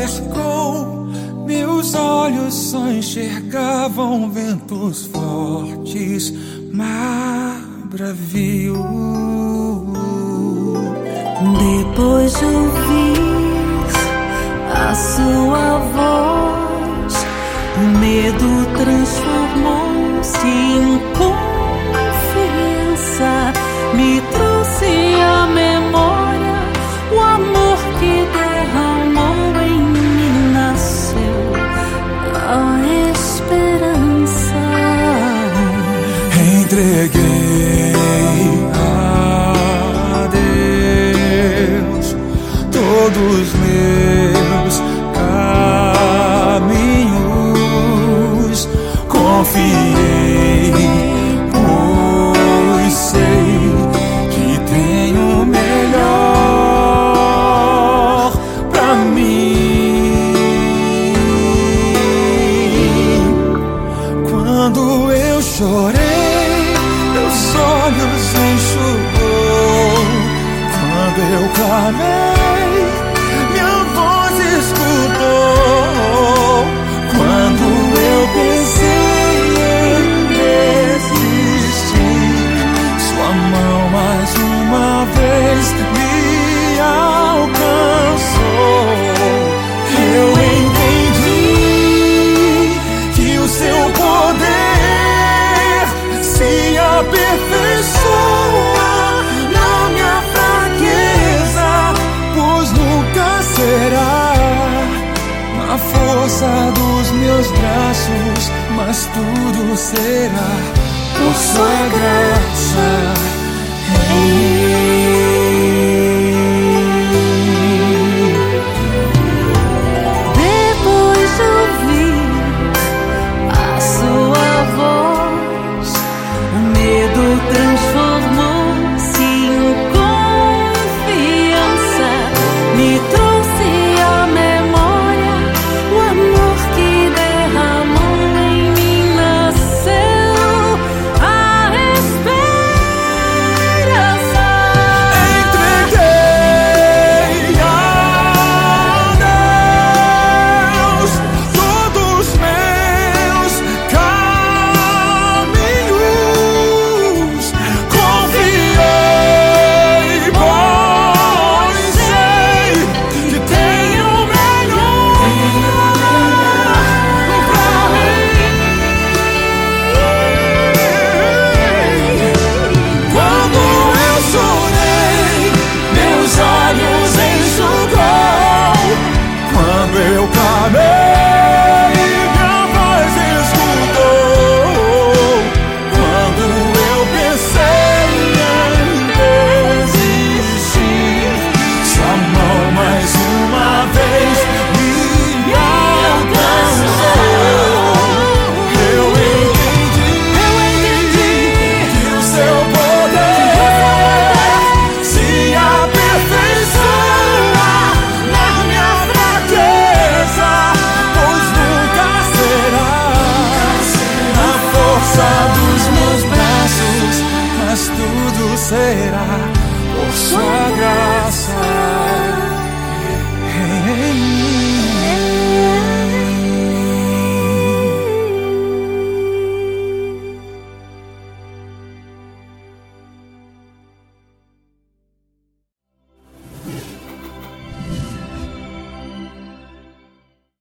cercou, meus olhos só enxergavam ventos fortes, mar bravio. Depois de ouvir a sua voz, o medo transformou-se em confiança. Me trouxe à memória o amor que derramou em mim, nasceu a esperança. Entreguei a Deus todos meus caminhos, confiei, pois sei que tenho o melhor pra mim. Quando eu chorei, meus olhos enxugou. Quando eu clamei, minha voz escutou. Quando eu pensei em desistir, sua mão mais uma vez me alcançou. Eu entendi que o seu poder se aperfeiçoa na minha fraqueza, pois nunca será na força dos meus braços, mas tudo será por sua graça em mim. Depois de ouvir a sua voz, o medo transformou-se em confiança. Me trouxe à memória o amor que derramou em mim, nasceu a esperança. Entreguei a Deus todos meus caminhos, confiei, pois sei que tenho o melhor pra mim. Quando eu chorei, meus olhos enxugou. Quando eu clamei, minha voz escutou. Quando eu pensei em desistir, sua mão mais uma vez me alcançou. Eu entendi que o seu poder se aperfeiçoa na minha fraqueza, pois nunca será na força dos meus braços, mas tudo será por sua graça.